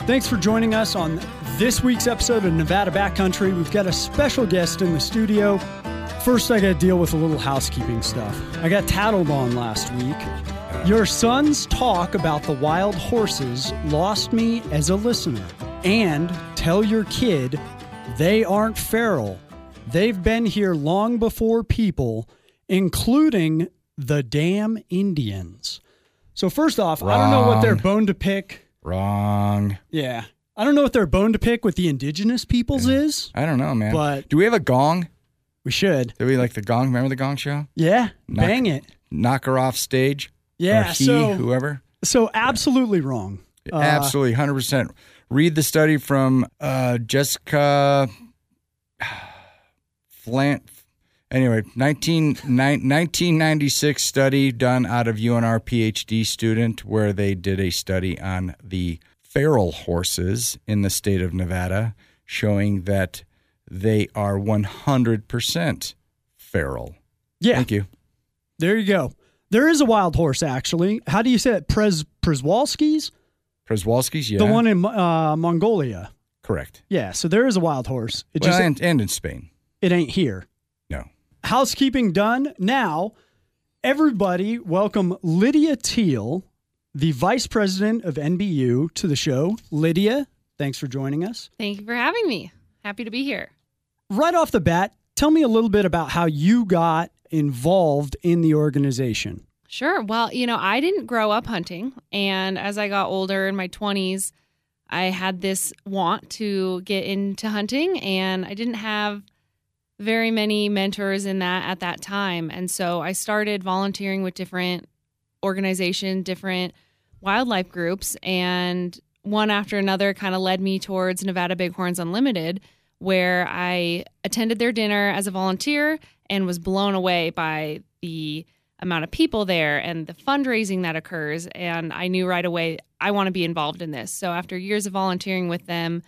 Thanks for joining us on this week's episode of Nevada Backcountry. We've got a special guest in the studio. First, I got to deal with a little housekeeping stuff. I got tattled on last week. Your son's talk about the wild horses lost me as a listener. And tell your kid they aren't feral. They've been here long before people, including the damn Indians. So first off, Wrong. I don't know what their bone to pick. Wrong. Yeah. I don't know what their bone to pick with the indigenous peoples is. I don't know, man. But do we have a gong? We should. Do we like the gong? Remember the Gong Show? Yeah. Bang it. Knock her off stage? Yeah. Or whoever? So absolutely wrong. Absolutely, 100%. Read the study from Jessica Flant. Anyway, 1996 study done out of UNR PhD student where they did a study on the feral horses in the state of Nevada, showing that they are 100% feral. Yeah. Thank you. There you go. There is a wild horse, actually. How do you say it? Przewalski's? Przewalski's, yeah. The one in Mongolia. Correct. Yeah, so there is a wild horse. And in Spain. It ain't here. No. Housekeeping done. Now, everybody welcome Lydia Teal, the Vice President of NBU, to the show. Lydia, thanks for joining us. Thank you for having me. Happy to be here. Right off the bat, tell me a little bit about how you got involved in the organization. Sure. Well, I didn't grow up hunting. And as I got older in my 20s, I had this want to get into hunting. And I didn't have very many mentors in that at that time. And so I started volunteering with different organizations, different wildlife groups. And one after another kind of led me towards Nevada Bighorns Unlimited, where I attended their dinner as a volunteer and was blown away by the amount of people there and the fundraising that occurs. And I knew right away I want to be involved in this. So after years of volunteering with them,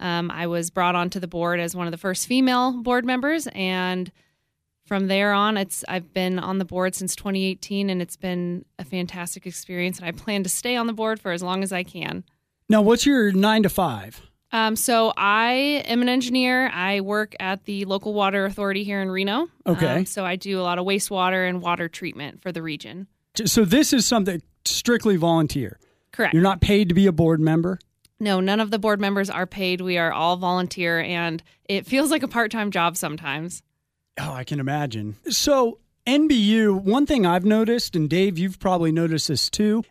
I was brought onto the board as one of the first female board members. And from there on, I've been on the board since 2018, and it's been a fantastic experience. And I plan to stay on the board for as long as I can. Now, what's your 9 to 5? So I am an engineer. I work at the local water authority here in Reno. Okay. So I do a lot of wastewater and water treatment for the region. So this is something strictly volunteer. Correct. You're not paid to be a board member? No, none of the board members are paid. We are all volunteer, and it feels like a part-time job sometimes. Oh, I can imagine. So NBU, one thing I've noticed, and Dave, you've probably noticed this too,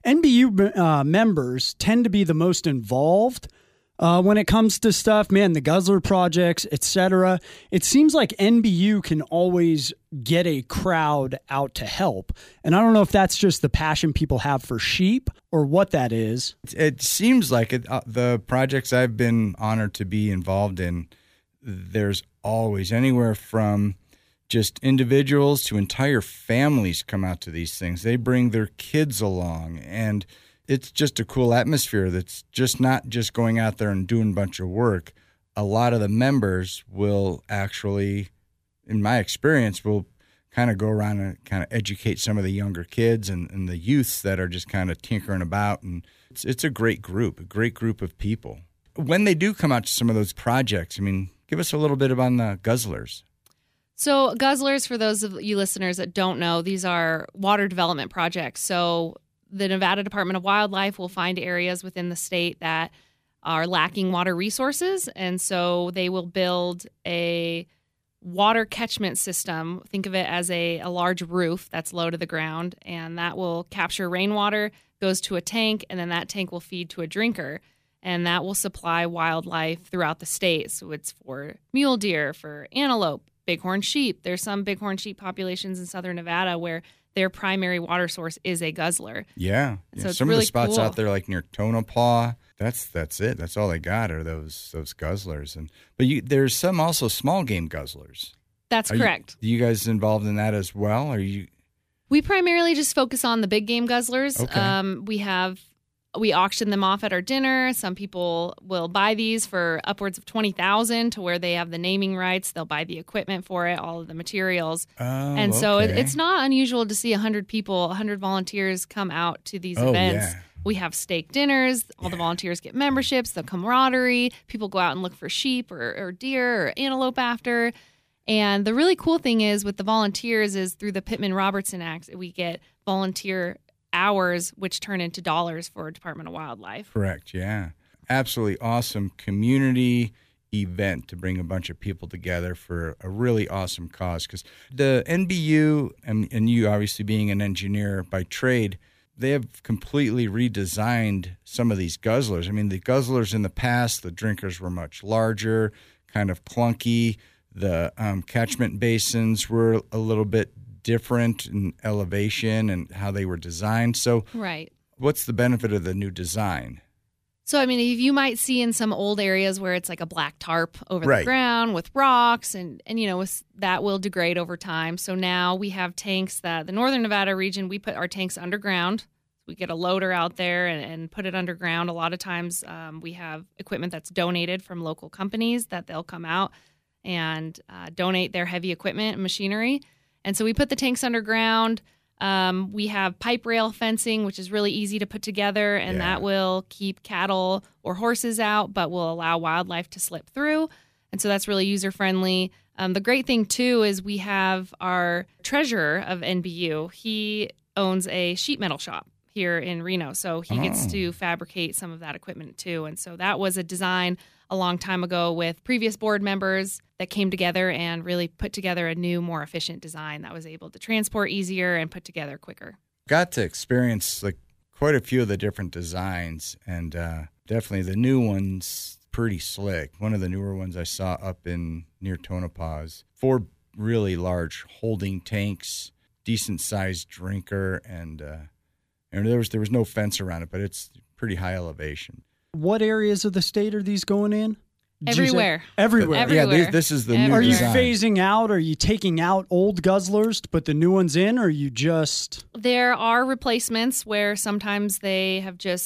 NBU members tend to be the most involved when it comes to stuff, man, the Guzzler projects, etc. It seems like NBU can always get a crowd out to help. And I don't know if that's just the passion people have for sheep or what that is. It seems like it, the projects I've been honored to be involved in, there's always anywhere from just individuals to entire families come out to these things. They bring their kids along, and it's just a cool atmosphere that's just not just going out there and doing a bunch of work. A lot of the members will actually, in my experience, will kind of go around and kind of educate some of the younger kids and the youths that are just kind of tinkering about. And it's a great group of people. When they do come out to some of those projects, I mean, give us a little bit about the Guzzlers. So Guzzlers, for those of you listeners that don't know, these are water development projects. So the Nevada Department of Wildlife will find areas within the state that are lacking water resources, and so they will build a water catchment system. Think of it as a large roof that's low to the ground, and that will capture rainwater, goes to a tank, and then that tank will feed to a drinker, and that will supply wildlife throughout the state. So it's for mule deer, for antelope, bighorn sheep. There's some bighorn sheep populations in southern Nevada where their primary water source is a guzzler. Yeah. So it's some really of the spots cool out there like near Tonopah, that's it. That's all they got are those guzzlers. But there's some also small game guzzlers. That's correct. Are you guys involved in that as well? We primarily just focus on the big game guzzlers. Okay. We auction them off at our dinner. Some people will buy these for upwards of $20,000 to where they have the naming rights. They'll buy the equipment for it, all of the materials. So it's not unusual to see 100 volunteers come out to these events We have steak dinners. All the volunteers get memberships, the camaraderie. People go out and look for sheep or deer or antelope after. And the really cool thing is with the volunteers is through the Pittman-Robertson Act, we get volunteer hours, which turn into dollars for Department of Wildlife. Correct, yeah. Absolutely awesome community event to bring a bunch of people together for a really awesome cause. Because the NBU, and you obviously being an engineer by trade, they have completely redesigned some of these guzzlers. I mean, the guzzlers in the past, the drinkers were much larger, kind of clunky. The catchment basins were a little bit different in elevation and how they were designed. So Right. what's the benefit of the new design? So, I mean, you might see in some old areas where it's like a black tarp over Right. the ground with rocks and that will degrade over time. So now we have tanks that the Northern Nevada region, we put our tanks underground. We get a loader out there and put it underground. A lot of times we have equipment that's donated from local companies that they'll come out and donate their heavy equipment and machinery. And so we put the tanks underground. We have pipe rail fencing, which is really easy to put together, and that will keep cattle or horses out, but will allow wildlife to slip through. And so that's really user-friendly. The great thing, too, is we have our treasurer of NBU. He owns a sheet metal shop here in Reno, so he gets to fabricate some of that equipment, too. And so that was a design a long time ago with previous board members that came together and really put together a new, more efficient design that was able to transport easier and put together quicker. Got to experience quite a few of the different designs, and definitely the new one's pretty slick. One of the newer ones I saw up in near Tonopah, 4 really large holding tanks, decent sized drinker, and there was no fence around it, but it's pretty high elevation. What areas of the state are these going in? Did you say- Everywhere. Everywhere. Yeah, this is the new Are you design. phasing out? Are you taking out old guzzlers to put the new ones in? Or are you just... There are replacements where sometimes they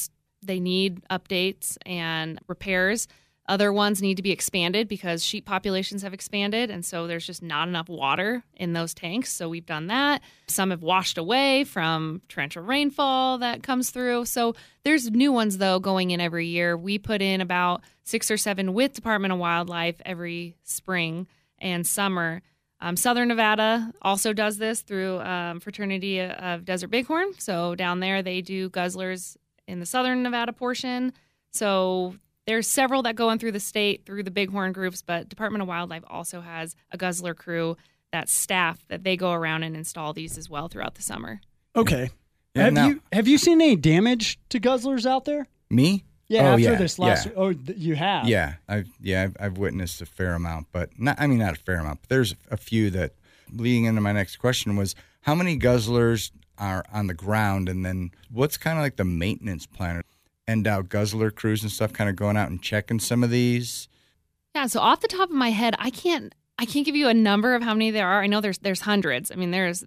need updates and repairs. Other ones need to be expanded because sheep populations have expanded, and so there's just not enough water in those tanks. So we've done that. Some have washed away from torrential rainfall that comes through. So there's new ones, though, going in every year. We put in about 6 or 7 with Department of Wildlife every spring and summer. Southern Nevada also does this through Fraternity of Desert Bighorn. So down there, they do guzzlers in the Southern Nevada portion. So there's several that go in through the state, through the Bighorn groups, but Department of Wildlife also has a guzzler crew, that staff, that they go around and install these as well throughout the summer. Okay. Yeah, Have you seen any damage to guzzlers out there? Me? Yeah, Oh, after yeah, this last... yeah. Oh, you have? Yeah, I've witnessed a fair amount, but not a fair amount. But there's a few that, leading into my next question, was how many guzzlers are on the ground, and then what's kind of like the maintenance plan? End out guzzler crews and stuff, kind of going out and checking some of these. Yeah, so off the top of my head, I can't give you a number of how many there are. I know there's hundreds. I mean,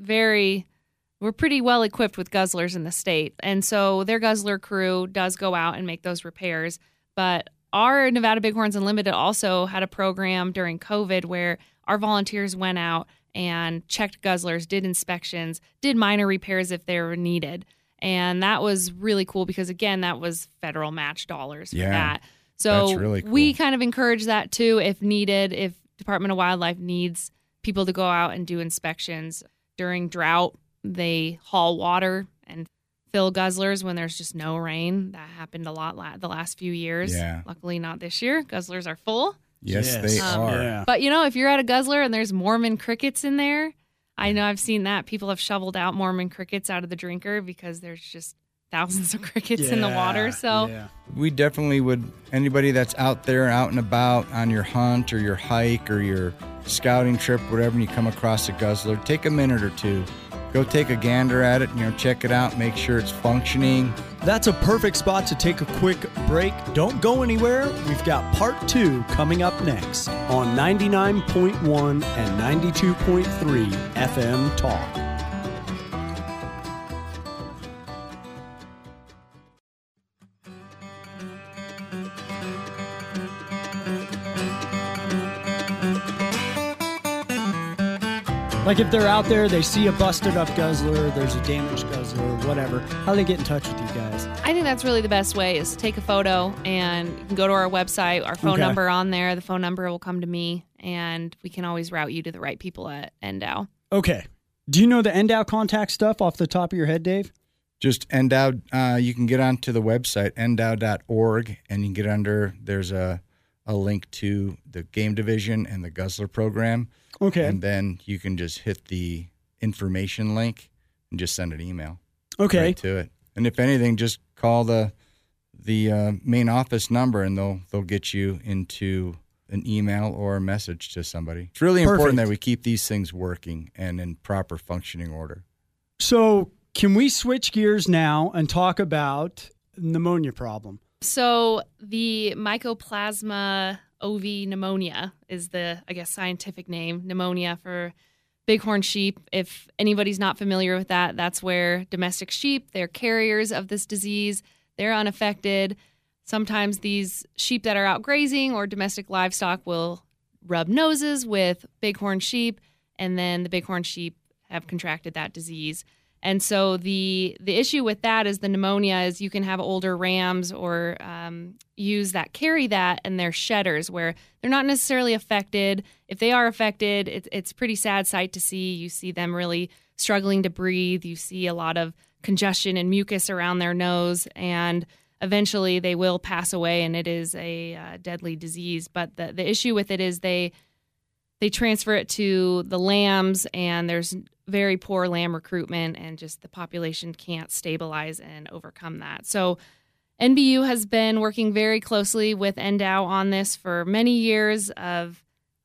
we're pretty well equipped with guzzlers in the state. And so their guzzler crew does go out and make those repairs. But our Nevada Bighorns Unlimited also had a program during COVID where our volunteers went out and checked guzzlers, did inspections, did minor repairs if they were needed. And that was really cool because, again, that was federal match dollars for that. So that's really cool. We kind of encourage that too if needed, if Department of Wildlife needs people to go out and do inspections. During drought, they haul water and fill guzzlers when there's just no rain. That happened a lot the last few years. Yeah. Luckily not this year. Guzzlers are full. Yes, they are. Yeah. But, if you're at a guzzler and there's Mormon crickets in there, I know I've seen that. People have shoveled out Mormon crickets out of the drinker because there's just thousands of crickets in the water. So We definitely would, anybody that's out there, out and about on your hunt or your hike or your scouting trip, whatever, and you come across a guzzler, take a minute or two. Go take a gander at it, check it out, make sure it's functioning. That's a perfect spot to take a quick break. Don't go anywhere. We've got part 2 coming up next on 99.1 and 92.3 FM Talk. Like if they're out there, they see a busted up guzzler, there's a damaged guzzler, whatever, how do they get in touch with you guys? I think that's really the best way is take a photo and you can go to our website, our phone number on there. The phone number will come to me and we can always route you to the right people at NDOW. Okay. Do you know the NDOW contact stuff off the top of your head, Dave? Just NDOW, you can get onto the website, ndow.org, and you can get under, there's a link to the game division and the Guzzler program. Okay. And then you can just hit the information link and just send an email right to it. And if anything, just call the main office number and they'll get you into an email or a message to somebody. It's really important that we keep these things working and in proper functioning order. So can we switch gears now and talk about pneumonia problem? So the Mycoplasma ovi pneumonia is the, I guess, scientific name, pneumonia for bighorn sheep. If anybody's not familiar with that, that's where domestic sheep, they're carriers of this disease. They're unaffected. Sometimes these sheep that are out grazing or domestic livestock will rub noses with bighorn sheep, and then the bighorn sheep have contracted that disease. And so the issue with that is the pneumonia is you can have older rams or ewes that carry that, and they're shedders where they're not necessarily affected. If they are affected, it's a pretty sad sight to see. You see them really struggling to breathe. You see a lot of congestion and mucus around their nose, and eventually they will pass away, and it is a deadly disease. But the issue with it is they transfer it to the lambs, and there's very poor lamb recruitment, and just the population can't stabilize and overcome that. So NBU has been working very closely with NDOW on this for many years of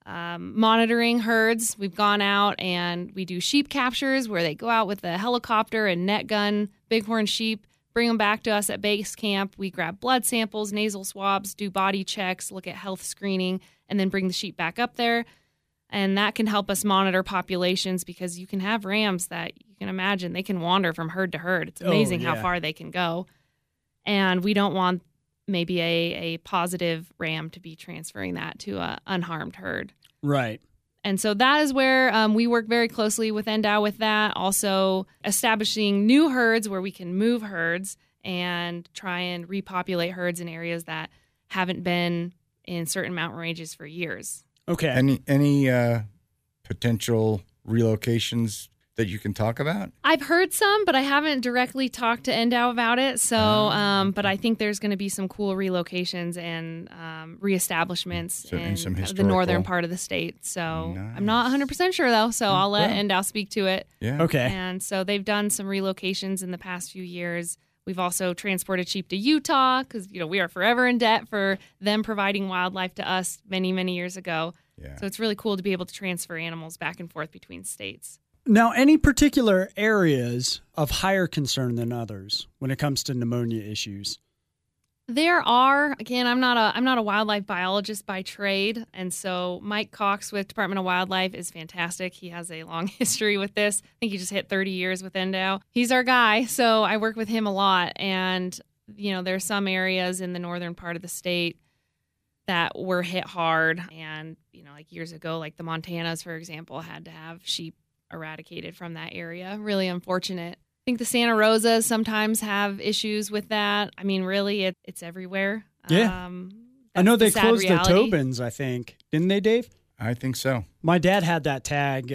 monitoring herds. We've gone out and we do sheep captures where they go out with a helicopter and net gun bighorn sheep, bring them back to us at base camp. We grab blood samples, nasal swabs, do body checks, look at health screening, and then bring the sheep back up there. And that can help us monitor populations because you can have rams that you can imagine they can wander from herd to herd. It's amazing how far they can go. And we don't want maybe a positive ram to be transferring that to an unharmed herd. Right. And so that is where we work very closely with NDOW with that. Also establishing new herds where we can move herds and try and repopulate herds in areas that haven't been in certain mountain ranges for years. Okay. Any potential relocations that you can talk about? I've heard some, but I haven't directly talked to NDOW about it. So, but I think there's going to be some cool relocations and reestablishments in some the northern part of the state. So nice. I'm not 100% sure, though, so I'll let NDOW speak to it. Yeah. Okay. And so they've done some relocations in the past few years. We've also transported sheep to Utah because, we are forever in debt for them providing wildlife to us many, many years ago. Yeah. So it's really cool to be able to transfer animals back and forth between states. Now, any particular areas of higher concern than others when it comes to pneumonia issues? There are. Again, I'm not a wildlife biologist by trade, and so Mike Cox with Department of Wildlife is fantastic. He has a long history with this. I think he just hit 30 years with NDOW. He's our guy, so I work with him a lot. And there's some areas in the northern part of the state that were hit hard, and like years ago, like the Montanas, for example, had to have sheep eradicated from that area. Really unfortunate. I think the Santa Rosas sometimes have issues with that. I mean, really, it's everywhere. Yeah. I know they closed the Tobins, I think. Didn't they, Dave? I think so. My dad had that tag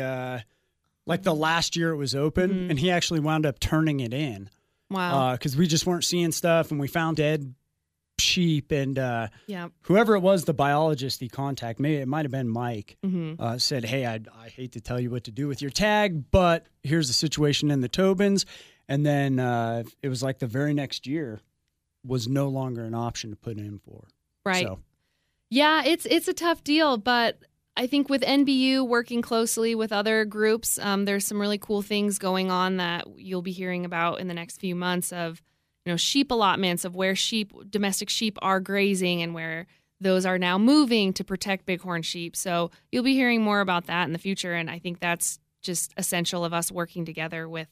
like the last year it was open, and he actually wound up turning it in. Wow. Because we just weren't seeing stuff, and we found dead sheep, and yeah. Whoever it was, the biologist he contacted, maybe it might have been Mike, mm-hmm. Said, hey, I hate to tell you what to do with your tag, but here's the situation in the Tobins. And then it was like the very next year was no longer an option to put in for. Right. So. Yeah, it's a tough deal, but I think with NBU working closely with other groups, there's some really cool things going on that you'll be hearing about in the next few months of sheep allotments of where domestic sheep are grazing and where those are now moving to protect bighorn sheep. So you'll be hearing more about that in the future. And I think that's just essential of us working together with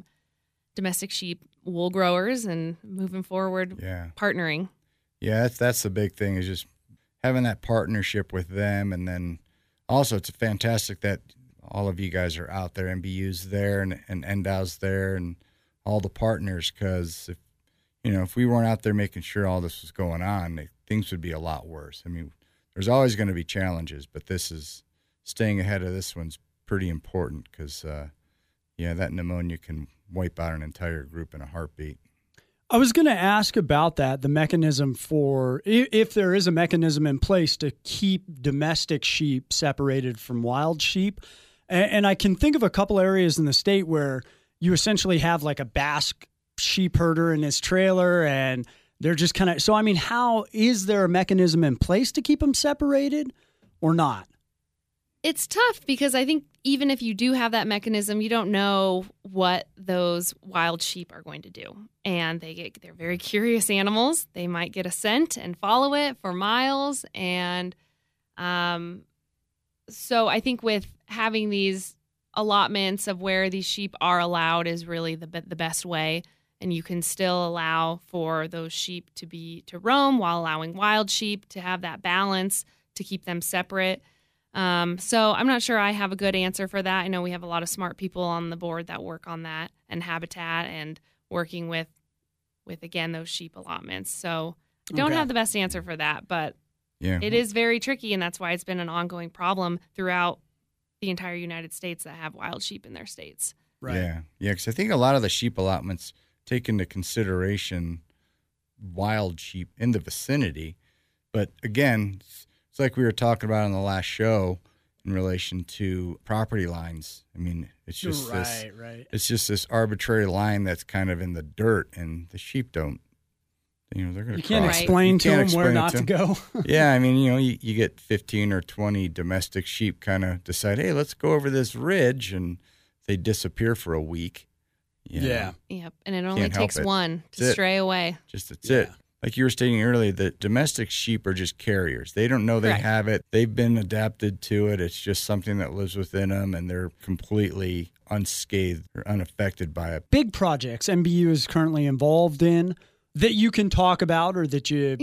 domestic sheep wool growers and moving forward, partnering. Yeah, that's the big thing is just having that partnership with them. And then also it's fantastic that all of you guys are out there, NBU's there and NDOW's there and all the partners, because if we weren't out there making sure all this was going on, things would be a lot worse. I mean, there's always going to be challenges, but staying ahead of this one's pretty important because, that pneumonia can wipe out an entire group in a heartbeat. I was going to ask about that, the mechanism for, if there is a mechanism in place to keep domestic sheep separated from wild sheep. And I can think of a couple areas in the state where you essentially have like a Basque sheep herder in his trailer and they're just kind of, so I mean, how is there a mechanism in place to keep them separated or not? It's tough because I think even if you do have that mechanism, you don't know what those wild sheep are going to do. And they're very curious animals. They might get a scent and follow it for miles. And so I think with having these allotments of where these sheep are allowed is really the best way. And you can still allow for those sheep to roam while allowing wild sheep to have that balance to keep them separate. So I'm not sure I have a good answer for that. I know we have a lot of smart people on the board that work on that and habitat and working with again, those sheep allotments. So I don't have the best answer for that, but it is very tricky. And that's why it's been an ongoing problem throughout the entire United States that have wild sheep in their states. Right. Yeah. Yeah. Cause I think a lot of the sheep allotments take into consideration wild sheep in the vicinity, but again, it's like we were talking about on the last show in relation to property lines. I mean, it's just it's just this arbitrary line that's kind of in the dirt, and the sheep don't. They're going to. You can't explain to them where not to go. Yeah, I mean, you get 15 or 20 domestic sheep kind of decide, hey, let's go over this ridge, and they disappear for a week. Yeah. Yep, and it only takes one to stray away. That's it. Like you were stating earlier, the domestic sheep are just carriers. They don't know they have it. They've been adapted to it. It's just something that lives within them, and they're completely unscathed or unaffected by it. Big projects NBU is currently involved in that you can talk about or that you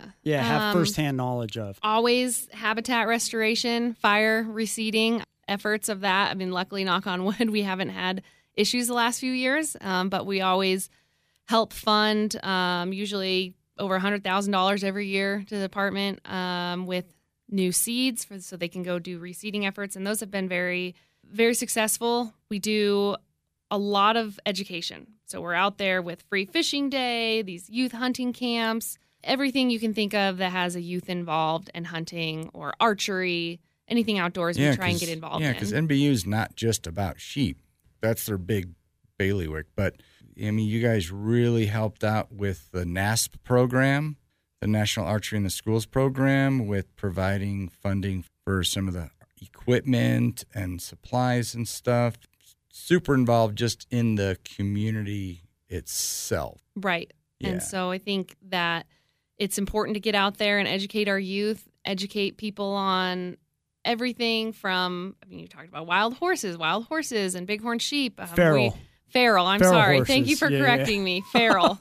have firsthand knowledge of. Always habitat restoration, fire receding, efforts of that. I mean, luckily, knock on wood, we haven't had issues the last few years, but we always help fund usually over $100,000 every year to the department with new seeds so they can go do reseeding efforts. And those have been very, very successful. We do a lot of education. So we're out there with Free Fishing Day, these youth hunting camps, everything you can think of that has a youth involved in hunting or archery, anything outdoors we try and get involved in. Yeah, because NBU is not just about sheep. That's their big bailiwick. But I mean, you guys really helped out with the NASP program, the National Archery in the Schools program, with providing funding for some of the equipment and supplies and stuff. Super involved just in the community itself. Right. Yeah. And so I think that it's important to get out there and educate our youth, educate people on everything from, you talked about wild horses and bighorn sheep. Feral. I'm sorry. Horses. Thank you for correcting me. Feral.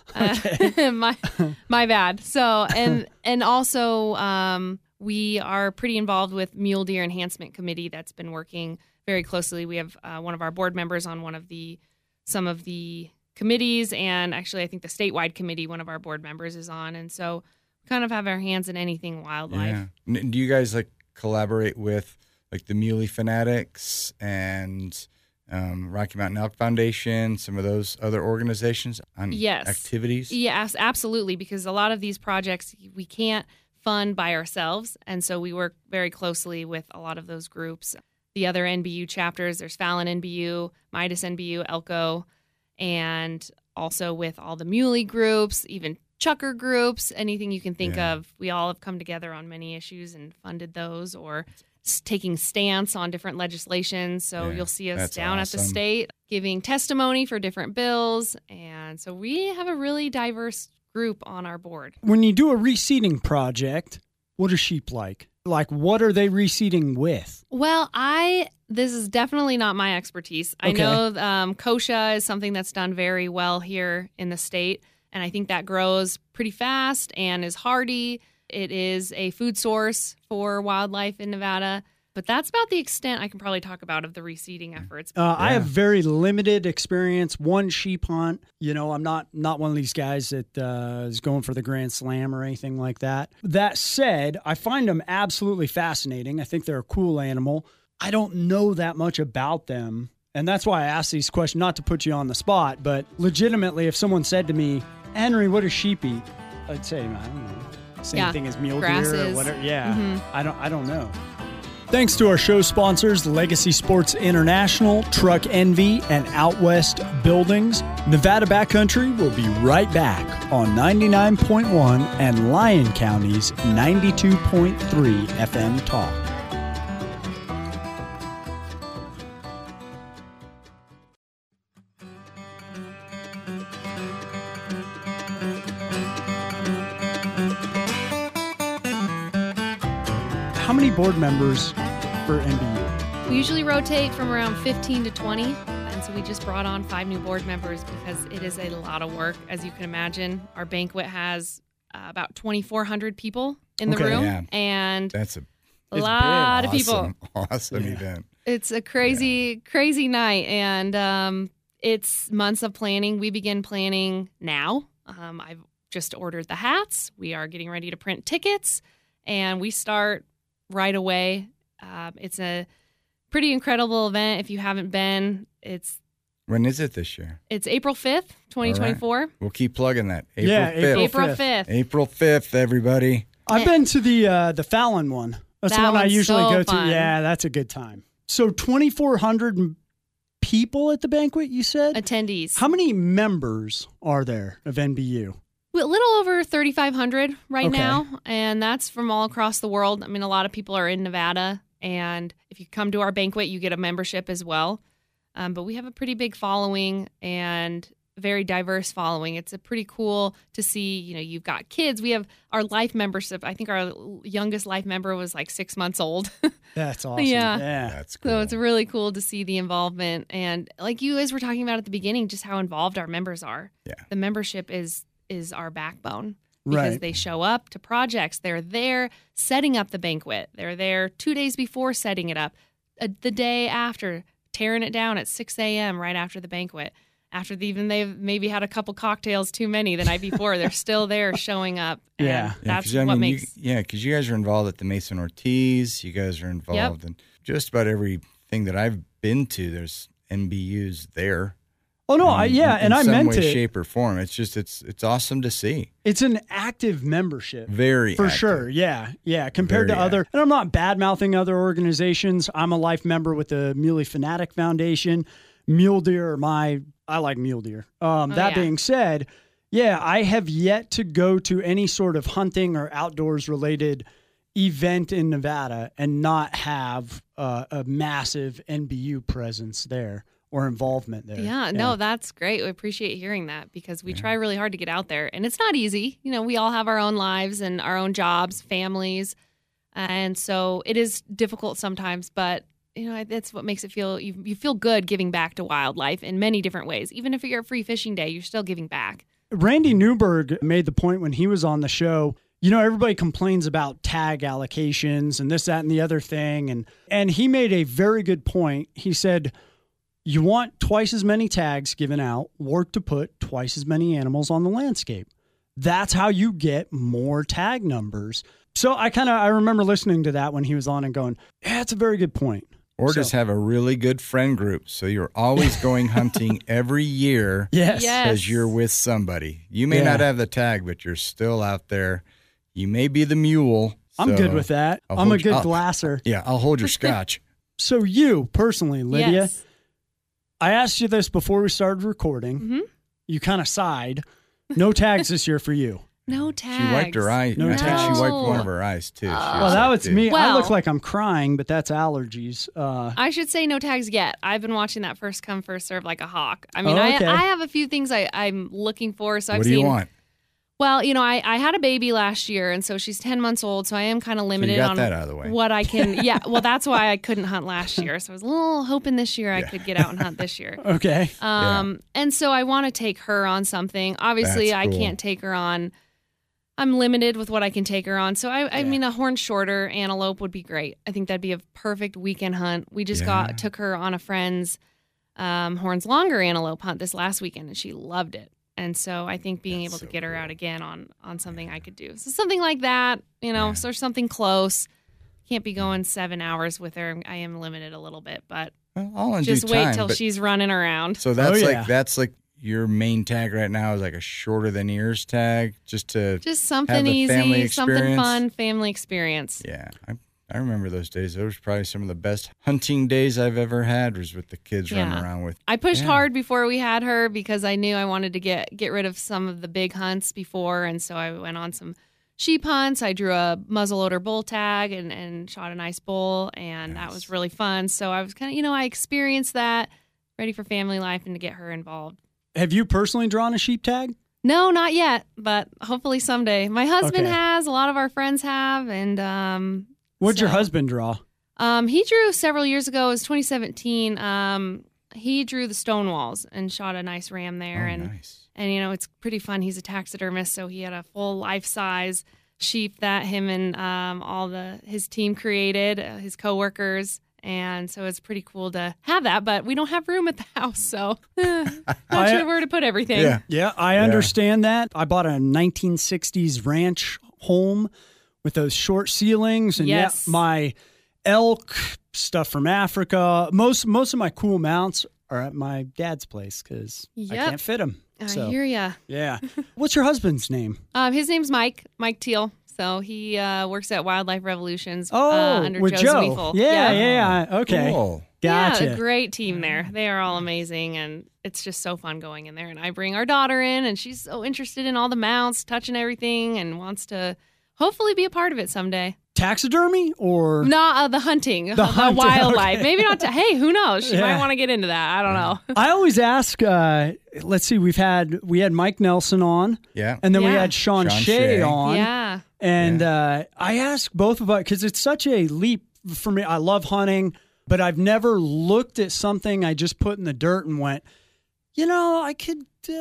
My bad. So, and also we are pretty involved with Mule Deer Enhancement Committee that's been working very closely. We have one of our board members on some of the committees, and actually I think the statewide committee one of our board members is on. And so we kind of have our hands in anything wildlife. Yeah. Do you guys collaborate with the Muley Fanatics and Rocky Mountain Elk Foundation, some of those other organizations on activities? Yes, absolutely, because a lot of these projects we can't fund by ourselves, and so we work very closely with a lot of those groups. The other NBU chapters, there's Fallon NBU, Midas NBU, Elko, and also with all the Muley groups, even Chucker groups, anything you can think of. We all have come together on many issues and funded those or taking stance on different legislation. So you'll see us down at the state giving testimony for different bills. And so we have a really diverse group on our board. When you do a reseeding project, what are sheep like? What are they reseeding with? Well, this is definitely not my expertise. Okay. I know kochia is something that's done very well here in the state. And I think that grows pretty fast and is hardy. It is a food source for wildlife in Nevada. But that's about the extent I can probably talk about of the reseeding efforts. I have very limited experience. One sheep hunt. I'm not one of these guys that is going for the Grand Slam or anything like that. That said, I find them absolutely fascinating. I think they're a cool animal. I don't know that much about them. And that's why I ask these questions, not to put you on the spot, but legitimately, if someone said to me, Henry, what does sheep eat? I'd say, I don't know. Same thing as mule grasses. deer or whatever. Yeah, I don't know. Thanks to our show sponsors, Legacy Sports International, Truck Envy, and Out West Buildings. Nevada Backcountry will be right back on 99.1 and Lyon County's 92.3 FM Talk. How many board members for NBU? We usually rotate from around 15 to 20. And so we just brought on 5 new board members because it is a lot of work. As you can imagine, our banquet has about 2,400 people in the room. Yeah. And that's a lot of people. Awesome event. It's a crazy night. And it's months of planning. We begin planning now. I've just ordered the hats. We are getting ready to print tickets. And we start right away. It's a pretty incredible event. If you haven't been, when is it this year? It's April 5th, 2024. Right. We'll keep plugging that. April 5th. April 5th, everybody. I've been to the Fallon one. That's the one I usually go to. Fun. Yeah, that's a good time. So 2,400 people at the banquet, you said? Attendees. How many members are there of NBU? A little over 3,500 right now, and that's from all across the world. I mean, a lot of people are in Nevada, and if you come to our banquet, you get a membership as well. But we have a pretty big following and very diverse following. It's a pretty cool to see. You've got kids. We have our life membership. I think our youngest life member was like 6 months old. That's awesome. Yeah, that's cool. So it's really cool to see the involvement, and like you guys were talking about at the beginning, just how involved our members are. Yeah, the membership is our backbone because they show up to projects. They're there setting up the banquet. They're there 2 days before setting it up, the day after tearing it down at 6 a.m. right after the banquet. After they've maybe had a couple cocktails too many the night before, they're still there showing up. And that's what makes. Because you guys are involved at the Mason Ortiz. You guys are involved in just about everything that I've been to. There's NBUs there. Oh, no, and I meant it. In some way, shape, or form. It's just, it's awesome to see. It's an active membership. Very For active. sure, yeah. Compared to other, and I'm not bad-mouthing other organizations. I'm a life member with the Muley Fanatic Foundation. Mule deer I like mule deer. Being said, I have yet to go to any sort of hunting or outdoors-related event in Nevada and not have a massive NBU presence there. Or involvement there. Yeah, no, that's great. We appreciate hearing that because we try really hard to get out there. And it's not easy. We all have our own lives and our own jobs, families. And so it is difficult sometimes. But, that's what makes it feel, you feel good giving back to wildlife in many different ways. Even if you're a free fishing day, you're still giving back. Randy Newberg made the point when he was on the show, everybody complains about tag allocations and this, that, and the other thing. And he made a very good point. He said, you want twice as many tags given out, work to put twice as many animals on the landscape. That's how you get more tag numbers. So I remember listening to that when he was on and going, yeah, that's a very good point. Or just have a really good friend group. So you're always going hunting every year. Yes. Because you're with somebody. You may not have the tag, but you're still out there. You may be the mule. I'm good with that. I'm a good glasser. Yeah, I'll hold your scotch. So you personally, Lydia, yes. I asked you this before we started recording. Mm-hmm. You kind of sighed. No tags this year for you. No tags. She wiped her eye. No I think tags. she wiped one of her eyes, too. Well, that was me. Well, I look like I'm crying, but that's allergies. I should say no tags yet. I've been watching that first come, first serve like a hawk. I mean, okay. I have a few things I'm looking for. So what I've do seen, you want? Well, I had a baby last year, and so she's 10 months old, so I am kind of limited so you got on that out of the way. what I can. Yeah, well, that's why I couldn't hunt last year. So I was a little hoping this year I could get out and hunt this year. Okay. And so I want to take her on something. Obviously, That's cool. I can't take her on I'm limited with what I can take her on. So I mean, a horn shorter antelope would be great. I think that'd be a perfect weekend hunt. We just took her on a friend's horns longer antelope hunt this last weekend, and she loved it. And so I think being able to get her out again on something I could do. So something like that, so something close. Can't be going 7 hours with her. I am limited a little bit, but all in just due time, wait till she's running around. So that's like your main tag right now is like a shorter than ears tag, just something have easy, something fun, family experience. Yeah, I remember those days. Those were probably some of the best hunting days I've ever had, was with the kids running around with. I pushed hard before we had her because I knew I wanted to get rid of some of the big hunts before, and so I went on some sheep hunts. I drew a muzzleloader bull tag and shot a nice bull, and that was really fun. So I was kind of, I experienced that, ready for family life and to get her involved. Have you personally drawn a sheep tag? No, not yet, but hopefully someday. My husband has, a lot of our friends have, and what'd your husband draw? He drew several years ago. It was 2017. He drew the Stonewalls and shot a nice ram there. Nice. And, it's pretty fun. He's a taxidermist, so he had a full life-size sheep that him and his team created, his coworkers. And so it's pretty cool to have that, but we don't have room at the house, so not sure where to put everything. Yeah, I understand that. I bought a 1960s ranch home with those short ceilings, and my elk stuff from Africa. Most of my cool mounts are at my dad's place because I can't fit them. I hear ya. Yeah. What's your husband's name? His name's Mike Teal. So he works at Wildlife Revolutions under with Joe Joe. Zweifel. Yeah. Okay. Cool. Gotcha. Yeah, a great team there. They are all amazing, and it's just so fun going in there. And I bring our daughter in, and she's so interested in all the mounts, touching everything, and wants to hopefully be a part of it someday. Taxidermy or not the hunting, the wildlife. Okay. Maybe not. Hey, who knows? She might want to get into that. I don't know. I always ask. Let's see. We had Mike Nelson on. Yeah. And then we had Sean Shea on. Yeah. And I ask both of us because it's such a leap for me. I love hunting, but I've never looked at something I just put in the dirt and went, I could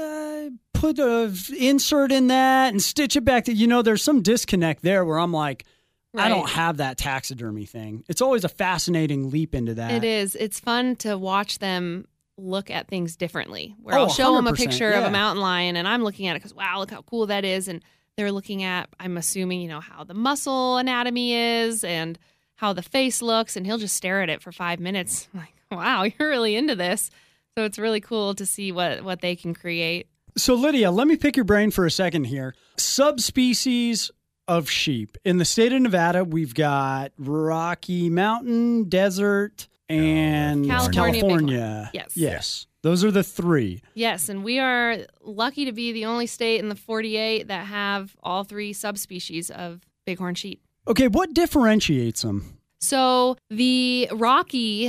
put an insert in that and stitch it back to. There's some disconnect there where I'm like. Right. I don't have that taxidermy thing. It's always a fascinating leap into that. It is. It's fun to watch them look at things differently. Where I'll show them a picture of a mountain lion, and I'm looking at it because, wow, look how cool that is. And they're looking at, I'm assuming, how the muscle anatomy is and how the face looks. And he'll just stare at it for 5 minutes. I'm like, wow, you're really into this. So it's really cool to see what they can create. So, Lydia, let me pick your brain for a second here. Subspecies of sheep. In the state of Nevada, we've got Rocky Mountain, Desert, and California. Yes. Those are the three. Yes, and we are lucky to be the only state in the 48 that have all three subspecies of bighorn sheep. Okay, what differentiates them? So the Rocky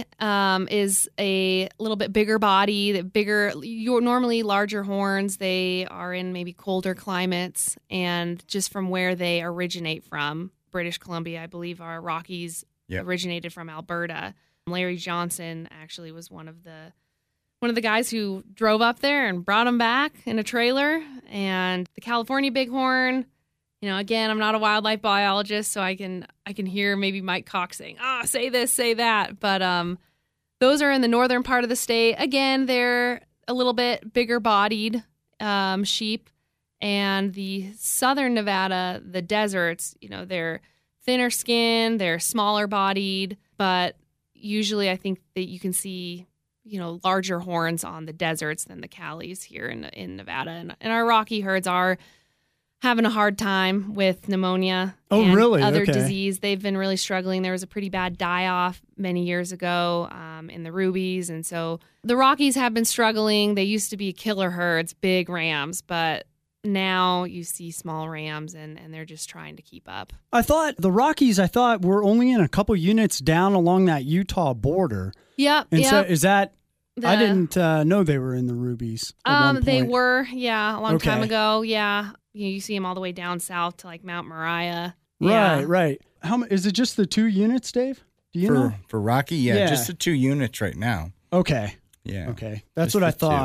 is a little bit bigger body, you're normally larger horns. They are in maybe colder climates, and just from where they originate from, British Columbia, I believe our Rockies originated from Alberta. Larry Johnson actually was one of the guys who drove up there and brought them back in a trailer. And the California bighorn. Again, I'm not a wildlife biologist, so I can hear maybe Mike Cox saying, say this, say that. But those are in the northern part of the state. Again, they're a little bit bigger bodied sheep. And the southern Nevada, the deserts, they're thinner skinned, they're smaller bodied. But usually I think that you can see, larger horns on the deserts than the Calis here in Nevada. And our Rocky herds are having a hard time with pneumonia and other disease. They've been really struggling. There was a pretty bad die-off many years ago in the Rubies. And so the Rockies have been struggling. They used to be killer herds, big rams, but now you see small rams and they're just trying to keep up. I thought the Rockies, were only in a couple units down along that Utah border. Yep. And so is that... I didn't know they were in the Rubies. They were, a long time ago. Yeah. You see them all the way down south to like Mount Moriah. Right. How is it? Just the 2 units, Dave? Do you know? For Rocky, just the 2 units right now. Okay. Yeah. Okay. That's what I thought.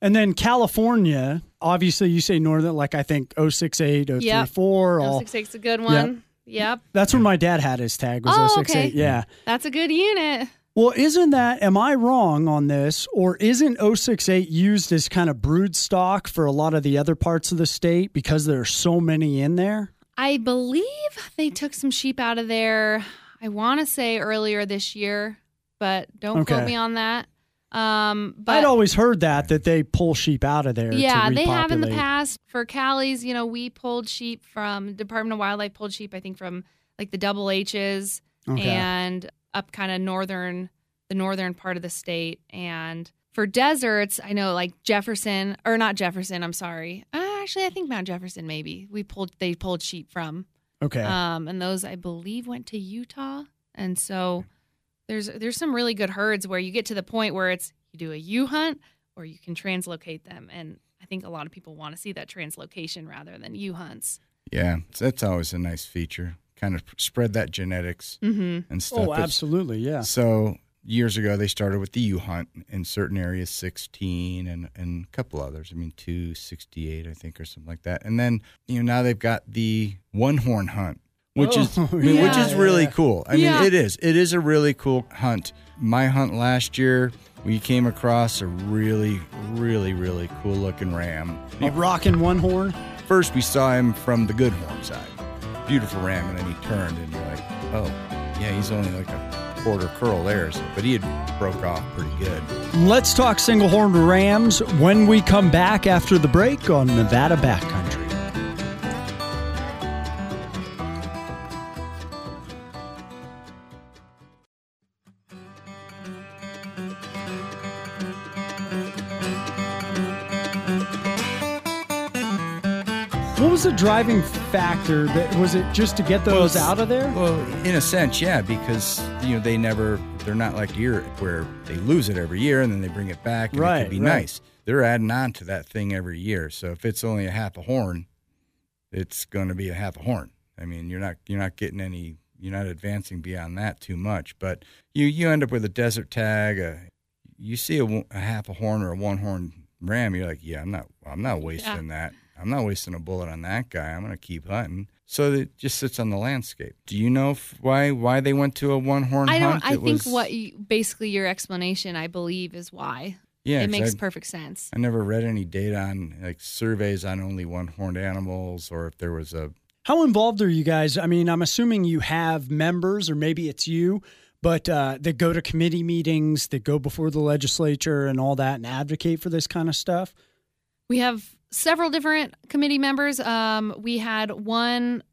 And then California, obviously you say northern, like I think 068, 034. Yep. 068 is a good one. Yep. That's where my dad had his tag, was 068. Okay. Yeah. That's a good unit. Well, am I wrong on this, or isn't 068 used as kind of brood stock for a lot of the other parts of the state because there are so many in there? I believe they took some sheep out of there, I want to say earlier this year, but don't quote me on that. But I'd always heard that they pull sheep out of there. Yeah, to they have in the repopulate. past. For Cali's, we pulled sheep from Department of Wildlife, pulled sheep, I think, from like the Double H's and up kind of the northern part of the state. And for deserts, I know like I'm sorry. Actually, I think Mount Jefferson maybe. They pulled sheep from. Okay. And those, I believe, went to Utah. And so there's some really good herds where you get to the point where it's you do a U hunt or you can translocate them. And I think a lot of people want to see that translocation rather than U hunts. Yeah, that's always a nice feature. Kind of spread that genetics and stuff. Oh, absolutely, yeah. So years ago, they started with the U hunt in certain areas, 16 and a couple others. 268, I think, or something like that. And then, now they've got the one horn hunt, which is really cool. It is. It is a really cool hunt. My hunt last year, we came across a really, really, really cool looking ram. A rockin' one horn? First, we saw him from the good horn side. Beautiful ram, and then he turned, and you're like, oh, yeah, he's only like a quarter curl there, but he had broke off pretty good. Let's talk single-horned rams when we come back after the break on Nevada Backcountry. What was the driving factor? Was it just to get those out of there? Well, in a sense, yeah, because they're not like deer where they lose it every year and then they bring it back and it could be nice. They're adding on to that thing every year. So if it's only a half a horn, it's going to be a half a horn. You're not getting any. You're not advancing beyond that too much. But you end up with a desert tag. You see a half a horn or a one horn ram, you're like, yeah, I'm not wasting that. I'm not wasting a bullet on that guy. I'm going to keep hunting. So it just sits on the landscape. Do you know why they went to a one-horn hunt? I think basically your explanation, I believe, is why. Yeah, it makes perfect sense. I never read any data on like surveys on only one-horned animals or if there was a... How involved are you guys? I'm assuming you have members, or maybe it's you, but that go to committee meetings, that go before the legislature and all that and advocate for this kind of stuff? We have several different committee members. We had one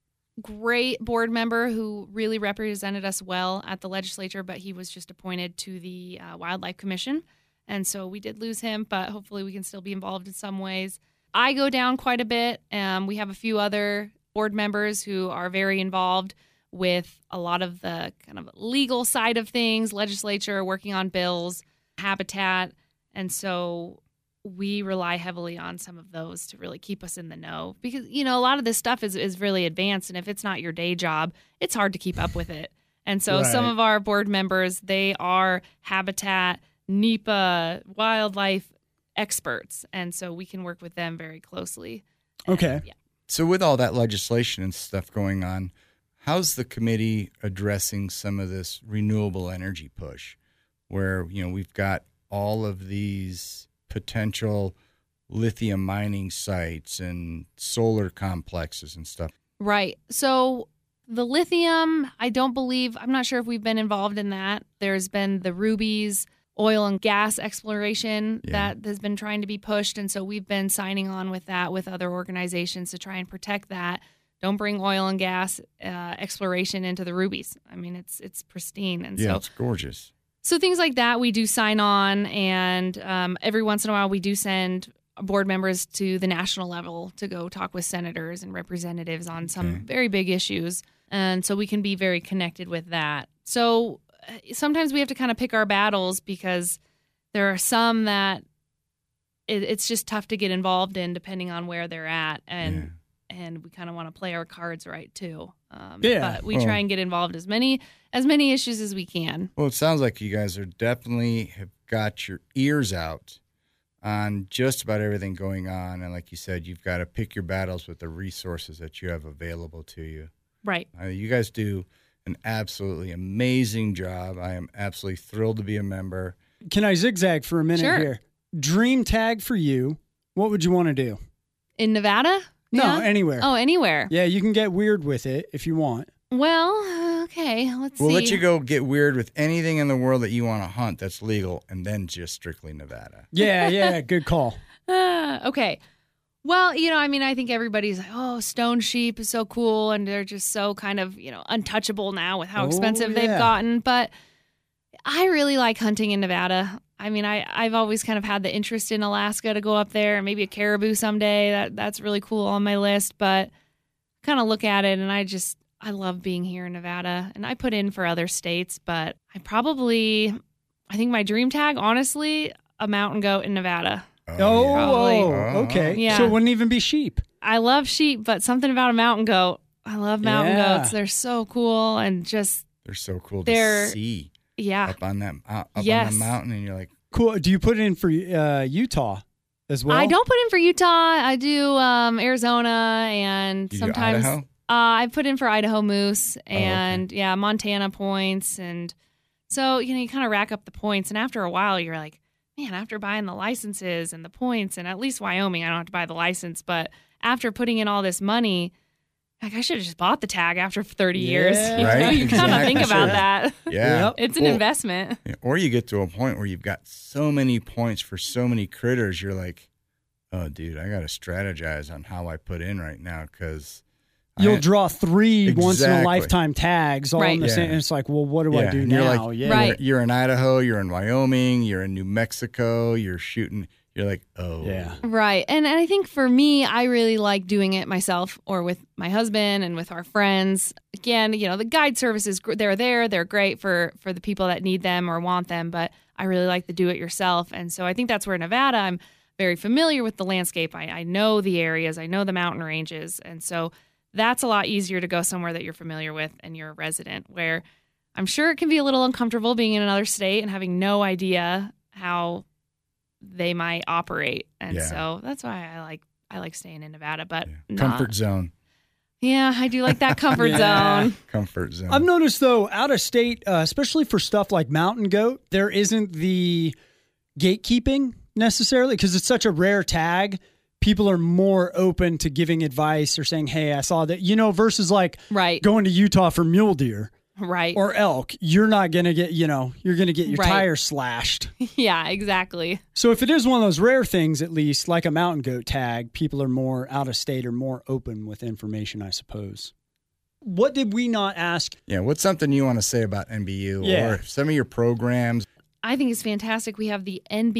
great board member who really represented us well at the legislature, but he was just appointed to the Wildlife Commission. And so we did lose him, but hopefully we can still be involved in some ways. I go down quite a bit. We have a few other board members who are very involved with a lot of the kind of legal side of things, legislature, working on bills, habitat. And so we rely heavily on some of those to really keep us in the know because, a lot of this stuff is really advanced. And if it's not your day job, it's hard to keep up with it. And so some of our board members, they are habitat, NEPA, wildlife experts. And so we can work with them very closely. Okay. Yeah. So with all that legislation and stuff going on, how's the committee addressing some of this renewable energy push where, we've got all of these potential lithium mining sites and solar complexes and stuff? Right. So the lithium, I'm not sure if we've been involved in that. There's been the Rubies oil and gas exploration that has been trying to be pushed. And so we've been signing on with that with other organizations to try and protect that. Don't bring oil and gas exploration into the Rubies. It's pristine. And so it's gorgeous. So things like that, we do sign on, and every once in a while we do send board members to the national level to go talk with senators and representatives on some very big issues. And so we can be very connected with that. So sometimes we have to kind of pick our battles because there are some that it's just tough to get involved in depending on where they're at. And we kind of want to play our cards right, too. But we try and get involved as many issues as we can. Well, it sounds like you guys are definitely have got your ears out on just about everything going on. And like you said, you've got to pick your battles with the resources that you have available to you. Right. You guys do an absolutely amazing job. I am absolutely thrilled to be a member. Can I zigzag for a minute Sure. here? Dream tag for you. What would you want to do? In Nevada? No, Yeah? anywhere. Oh, anywhere. Yeah, you can get weird with it if you want. Well, okay. Let's We'll see. let you go get weird with anything in the world that you want to hunt that's legal, and then just strictly Nevada. Yeah, good call. Okay. Well, I think everybody's like, oh, stone sheep is so cool. And they're just so kind of, untouchable now with how Oh, expensive they've yeah. gotten. But I really like hunting in Nevada. I mean, I've always kind of had the interest in Alaska to go up there and maybe a caribou someday. That's really cool on my list. But kind of look at it and I love being here in Nevada. And I put in for other states, but I think my dream tag, honestly, a mountain goat in Nevada. Probably. Okay. Yeah. So it wouldn't even be sheep. I love sheep, but something about a mountain goat. I love mountain Yeah. goats. They're so cool and just, They're so cool They're- to see yeah. up on that on Yes. the mountain, and you're like, Cool. Do you put it in for Utah as well? I don't put in for Utah. I do Arizona and you do sometimes Idaho? I put in for Idaho moose okay. and Montana points. And so, you kind of rack up the points. And after a while, you're like, man, after buying the licenses and the points, and at least Wyoming, I don't have to buy the license. But after putting in all this money, like I should have just bought the tag after 30 years. Yeah. Right? You kind of Exactly. think about Sure. that. Yeah. Yep. It's an Well, investment. Or you get to a point where you've got so many points for so many critters, you're like, oh, dude, I got to strategize on how I put in right now because You'll draw 3 once in a Exactly. lifetime tags all in Right. the same. Yeah. And it's like, well, what do I do and you're now? like, yeah. Right. You're in Idaho, you're in Wyoming, you're in New Mexico, you're shooting. You're like, oh. Yeah. Right. And I think for me, I really like doing it myself or with my husband and with our friends. Again, the guide services, they're there. They're great for the people that need them or want them. But I really like the do it yourself. And so I think that's where Nevada, I'm very familiar with the landscape. I know the areas. I know the mountain ranges. And so that's a lot easier to go somewhere that you're familiar with and you're a resident, where I'm sure it can be a little uncomfortable being in another state and having no idea how they might operate. And Yeah. so that's why I like staying in Nevada, but Yeah. Comfort zone. Yeah, I do like that comfort Yeah. zone. Comfort zone. I've noticed, though, out of state, especially for stuff like mountain goat, there isn't the gatekeeping necessarily because it's such a rare tag. People are more open to giving advice or saying, hey, I saw that, versus like Right. going to Utah for mule deer Right. or elk. You're not going to get, you're going to get your Right. tire slashed. Yeah, exactly. So if it is one of those rare things, at least like a mountain goat tag, people are more out of state or more open with information, I suppose. What did we not ask? Yeah. What's something you want to say about NBU Yeah. or some of your programs? I think it's fantastic. We have the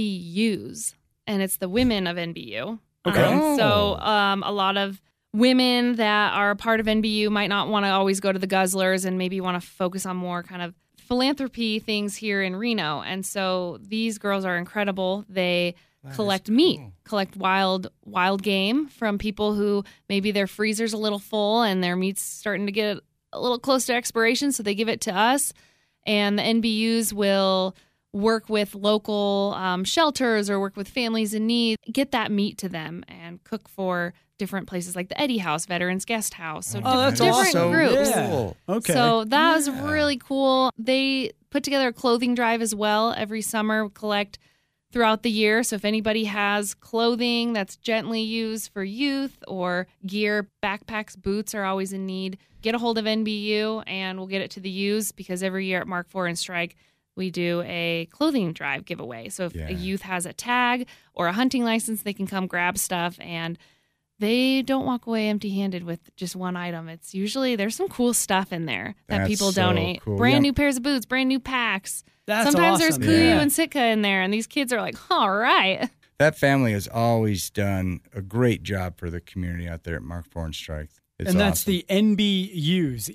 NBUs, and it's the women of NBU. Okay. So a lot of women that are a part of NBU might not want to always go to the Guzzlers and maybe want to focus on more kind of philanthropy things here in Reno. And so these girls are incredible. They collect meat, collect wild game from people who maybe their freezer's a little full and their meat's starting to get a little close to expiration, so they give it to us. And the NBUs will work with local shelters or work with families in need, get that meat to them and cook for different places like the Eddie House, Veterans Guest House. So that's different awesome. groups. Yeah. Okay. So that was really cool. They put together a clothing drive as well every summer, collect throughout the year. So if anybody has clothing that's gently used for youth or gear, backpacks, boots are always in need, get a hold of NBU and we'll get it to the U's, because every year at Mark IV and Strike, we do a clothing drive giveaway. So if a youth has a tag or a hunting license, they can come grab stuff, and they don't walk away empty-handed with just one item. It's usually there's some cool stuff in there that That's people so donate. cool. Brand Yeah. new pairs of boots, brand new packs. That's Sometimes awesome. there's Kuyu Yeah. and Sitka in there, and these kids are like, all right. That family has always done a great job for the community out there at Mark IV and Strike. It's and that's awesome. the NBUs,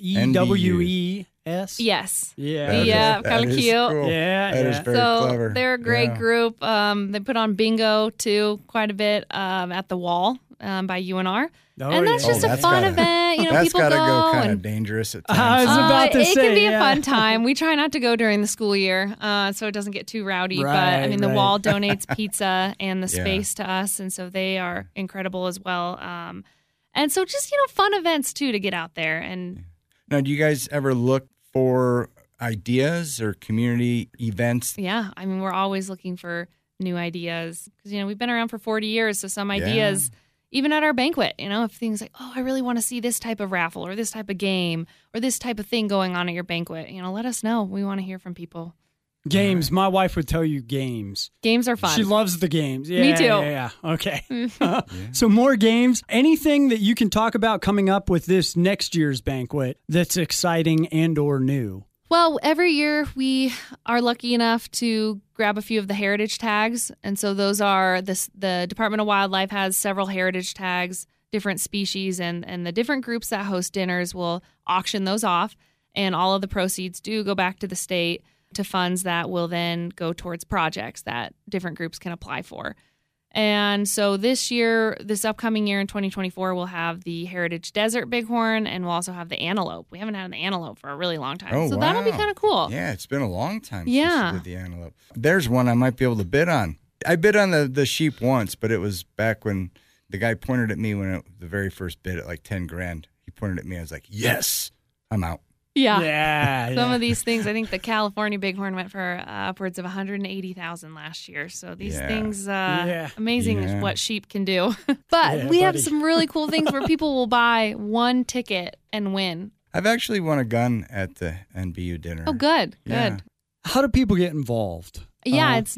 EWES. Yes. Yeah. That is- Yeah, that kinda is cute. cool. Yeah, That is yeah. very So clever. they're a great Yeah. group. They put on bingo too quite a bit at the wall. by UNR. Oh, And that's yeah. just a fun event. You know, That's people gotta go kind and of dangerous at I times. was about to it say, can be yeah. a fun time. We try not to go during the school year, so it doesn't get too rowdy. But I Right, mean, the right. wall donates pizza and the Yeah. space to us, and so they are incredible as well. And so just fun events too to get out there. And Now, do you guys ever look for ideas or community events? yeah, I mean, we're always looking for new ideas because we've been around for 40 years, so some ideas. Even at our banquet, if things like, oh, I really want to see this type of raffle or this type of game or this type of thing going on at your banquet, let us know. We want to hear from people. Games. My wife would tell you games. Games are fun. She loves the games. Yeah, Me too. Yeah. Okay. So more games. Anything that you can talk about coming up with this next year's banquet that's exciting and or new? Well, every year we are lucky enough to grab a few of the heritage tags. And so those are the Department of Wildlife has several heritage tags, different species, and the different groups that host dinners will auction those off. And all of the proceeds do go back to the state to funds that will then go towards projects that different groups can apply for. And so this upcoming year in 2024, we'll have the Heritage Desert Bighorn, and we'll also have the antelope. We haven't had an antelope for a really long time. Oh, so that'll be wow. kind of cool. Yeah, it's been a long time Yeah. since you did the antelope. There's one I might be able to bid on. I bid on the sheep once, but it was back when the guy pointed at me the very first bid at like 10 grand. He pointed at me. I was like, yes, I'm out. Yeah. Yeah. Some of these things, I think the California Bighorn went for upwards of $180,000 last year. So these Yeah. things, Yeah. amazing Yeah. what sheep can do. But Yeah, we have buddy. some really cool things where people will buy one ticket and win. I've actually won a gun at the NBU dinner. Oh, good. Yeah. Good. How do people get involved? Yeah, it's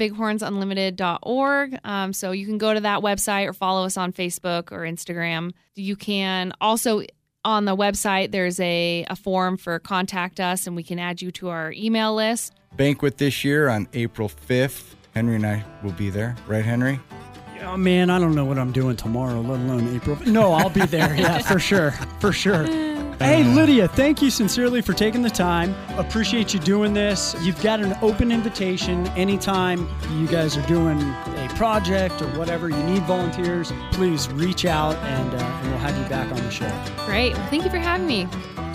NevadaBighornsUnlimited.org. So you can go to that website or follow us on Facebook or Instagram. You can also, on the website, there's a form for contact us, and we can add you to our email list. Banquet this year on April 5th. Henry and I will be there. Right, Henry? Oh, man, I don't know what I'm doing tomorrow, let alone April. No, I'll be there. Yeah, for sure. For sure. Hey, Lydia, thank you sincerely for taking the time. Appreciate you doing this. You've got an open invitation anytime you guys are doing a project or whatever, you need volunteers, please reach out and we'll have you back on the show. Great. Well, thank you for having me.